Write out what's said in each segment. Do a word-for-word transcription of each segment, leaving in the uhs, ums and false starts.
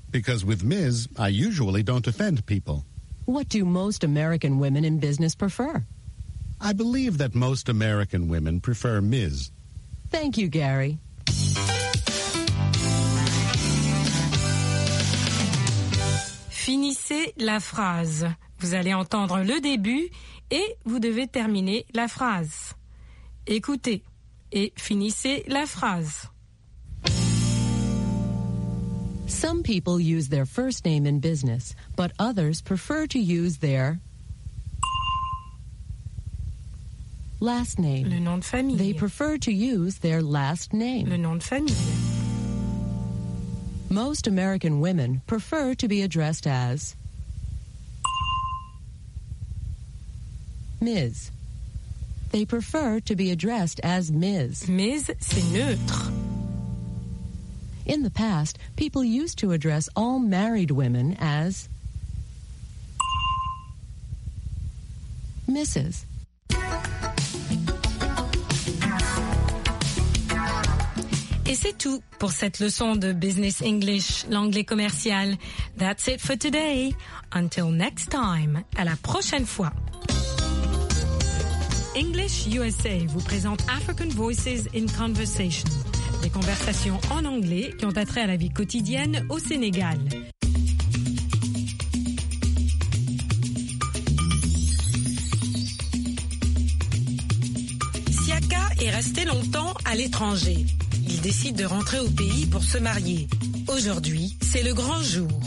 Because with Miz, I usually don't offend people. What do most American women in business prefer? I believe that most American women prefer Miz. Thank you, Gary. Finissez la phrase. Vous allez entendre le début et vous devez terminer la phrase. Écoutez et finissez la phrase. Some people use their first name in business, but others prefer to use their last name. Le nom de famille. They prefer to use their last name. Le nom de famille. Most American women prefer to be addressed as Miz. They prefer to be addressed as Miz. Miz, c'est neutre. In the past, people used to address all married women as Missus Et c'est tout pour cette leçon de Business English, l'anglais commercial. That's it for today. Until next time. À la prochaine fois. English U S A vous présente African Voices in Conversation. Des conversations en anglais qui ont attrait à la vie quotidienne au Sénégal. Siaka est resté longtemps à l'étranger. Il décide de rentrer au pays pour se marier. Aujourd'hui, c'est le grand jour.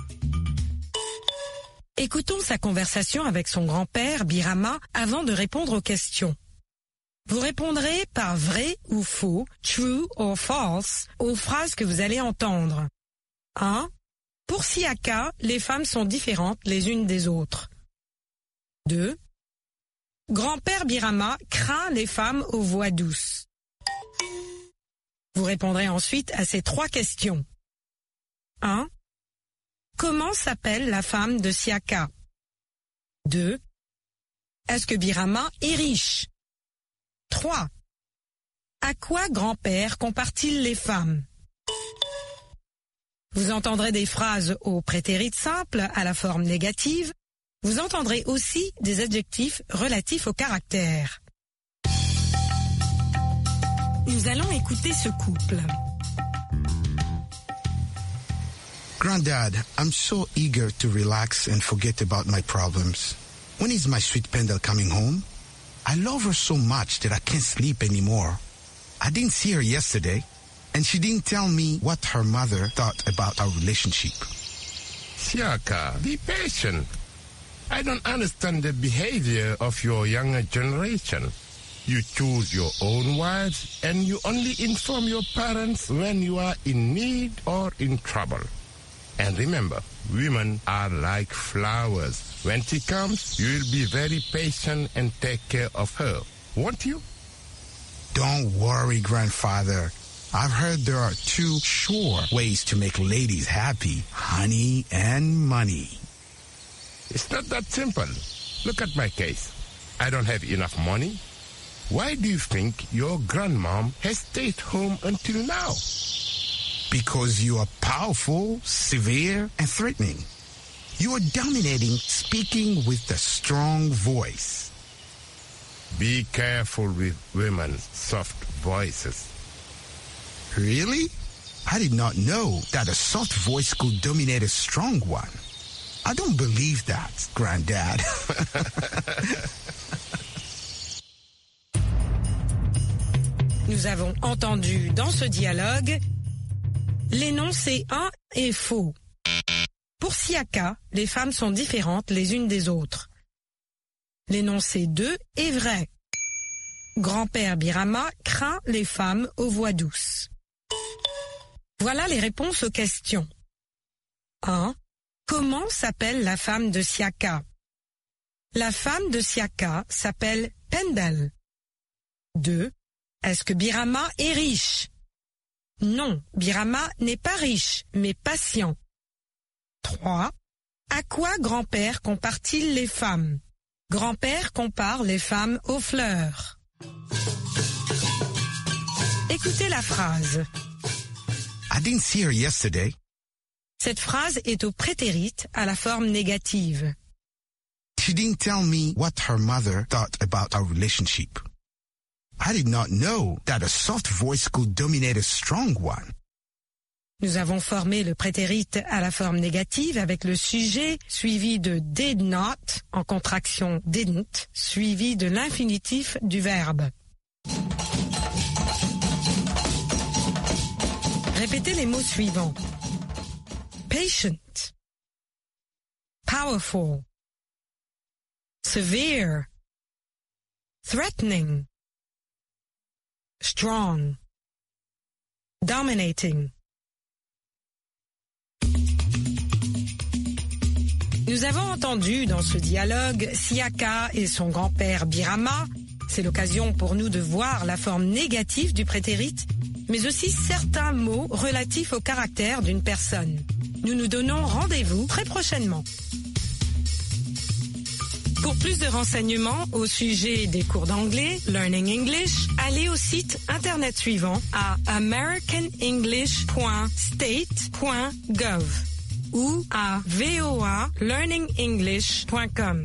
Écoutons sa conversation avec son grand-père, Birama, avant de répondre aux questions. Vous répondrez par vrai ou faux, true or false, aux phrases que vous allez entendre. un. Pour Siaka, les femmes sont différentes les unes des autres. deux. Grand-père Birama craint les femmes aux voix douces. Vous répondrez ensuite à ces trois questions. un. Comment s'appelle la femme de Siaka? deux. Est-ce que Birama est riche? trois. À quoi grand-père compare-t-il les femmes? Vous entendrez des phrases au prétérit simple à la forme négative. Vous entendrez aussi des adjectifs relatifs au caractère. Nous allons écouter ce couple. Granddad, I'm so eager to relax and forget about my problems. When is my sweet Pendle coming home? I love her so much that I can't sleep anymore. I didn't see her yesterday, and she didn't tell me what her mother thought about our relationship. Siaka, be patient. I don't understand the behavior of your younger generation. You choose your own wives and you only inform your parents when you are in need or in trouble. And remember, women are like flowers. When she comes, you will be very patient and take care of her, won't you? Don't worry, grandfather. I've heard there are two sure ways to make ladies happy, honey and money. It's not that simple. Look at my case. I don't have enough money. Why do you think your grandmom has stayed home until now? Because you are powerful, severe, and threatening. You are dominating, speaking with a strong voice. Be careful with women's soft voices. Really? I did not know that a soft voice could dominate a strong one. I don't believe that, Granddad. Nous avons entendu dans ce dialogue l'énoncé un est faux. Pour Siaka, les femmes sont différentes les unes des autres. L'énoncé deux est vrai. Grand-père Birama craint les femmes aux voix douces. Voilà les réponses aux questions. un. Comment s'appelle la femme de Siaka? La femme de Siaka s'appelle Pendle. deux. Est-ce que Birama est riche? Non, Birama n'est pas riche, mais patient. trois. À quoi grand-père compare-t-il les femmes? Grand-père compare les femmes aux fleurs. Écoutez la phrase. I didn't see her yesterday. Cette phrase est au prétérit à la forme négative. She didn't tell me what her mother thought about our relationship. I did not know that a soft voice could dominate a strong one. Nous avons formé le prétérit à la forme négative avec le sujet suivi de did not, en contraction didn't, suivi de l'infinitif du verbe. Répétez les mots suivants. Patient, powerful, severe, threatening, strong, dominating. Nous avons entendu dans ce dialogue Siaka et son grand-père Birama. C'est l'occasion pour nous de voir la forme négative du prétérit, mais aussi certains mots relatifs au caractère d'une personne. Nous nous donnons rendez-vous très prochainement. Pour plus de renseignements au sujet des cours d'anglais, Learning English, allez au site internet suivant à american english point state point gov ou à v o a learning english point com.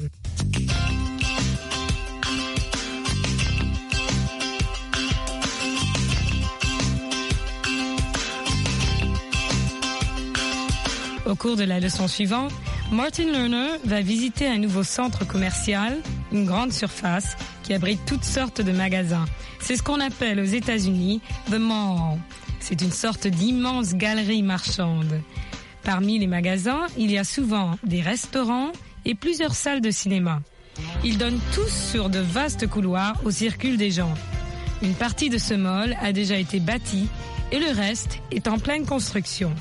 Au cours de la leçon suivante, Martin Lerner va visiter un nouveau centre commercial, une grande surface qui abrite toutes sortes de magasins. C'est ce qu'on appelle aux États-Unis The Mall. C'est une sorte d'immense galerie marchande. Parmi les magasins, il y a souvent des restaurants et plusieurs salles de cinéma. Ils donnent tous sur de vastes couloirs où circulent des gens. Une partie de ce mall a déjà été bâtie et le reste est en pleine construction.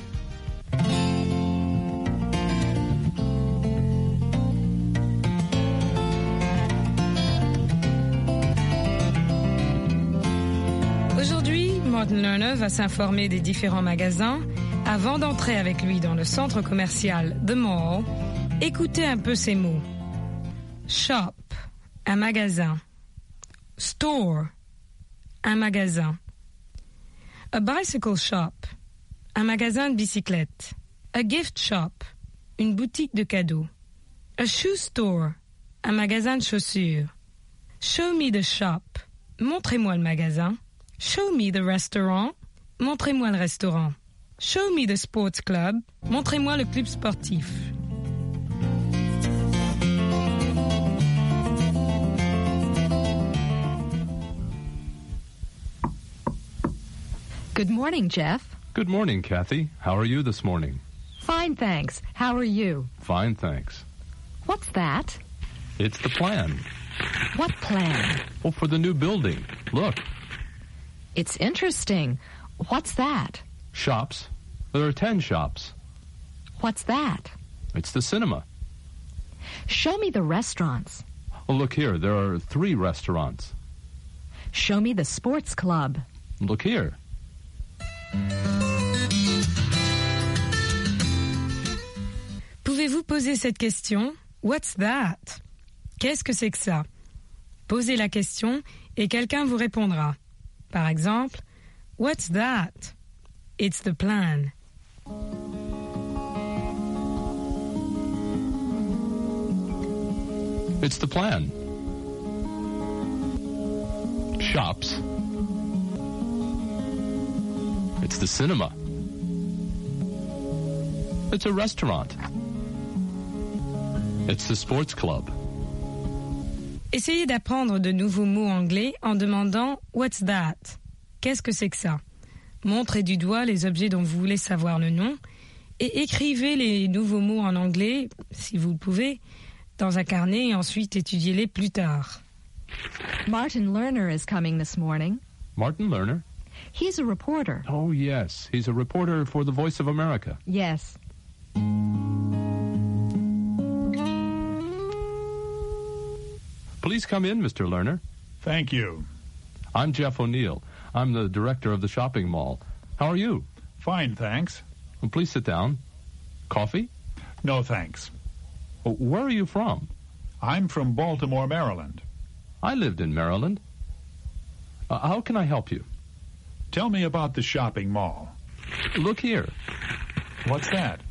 Aujourd'hui, Martin Lerner va s'informer des différents magasins. Avant d'entrer avec lui dans le centre commercial The Mall, écoutez un peu ces mots. Shop, un magasin. Store, un magasin. A bicycle shop, un magasin de bicyclettes. A gift shop, une boutique de cadeaux. A shoe store, un magasin de chaussures. Show me the shop, montrez-moi le magasin. Show me the restaurant, montrez-moi le restaurant. Show me the sports club, montrez-moi le club sportif. Good morning, Jeff. Good morning, Kathy. How are you this morning? Fine, thanks. How are you? Fine, thanks. What's that? It's the plan. What plan? Oh, for the new building. Look. It's interesting. What's that? Shops. There are ten shops. What's that? It's the cinema. Show me the restaurants. Oh, look here. There are three restaurants. Show me the sports club. Look here. Pouvez-vous poser cette question? What's that? Qu'est-ce que c'est que ça? Posez la question et quelqu'un vous répondra. Par exemple, What's that? It's the plan. It's the plan. Shops. It's the cinema. It's a restaurant. It's the sports club. Essayez d'apprendre de nouveaux mots anglais en demandant « What's that ?» Qu'est-ce que c'est que ça? Montrez du doigt les objets dont vous voulez savoir le nom et écrivez les nouveaux mots en anglais, si vous le pouvez, dans un carnet et ensuite étudiez-les plus tard. Martin Lerner is coming this morning. Martin Lerner? He's a reporter. Oh, yes. He's a reporter for the Voice of America. Yes. Please come in, Mister Lerner. Thank you. I'm Jeff O'Neill. I'm the director of the shopping mall. How are you? Fine, thanks. Well, please sit down. Coffee? No, thanks. Oh, where are you from? I'm from Baltimore, Maryland. I lived in Maryland. Uh, how can I help you? Tell me about the shopping mall. Look here. What's that?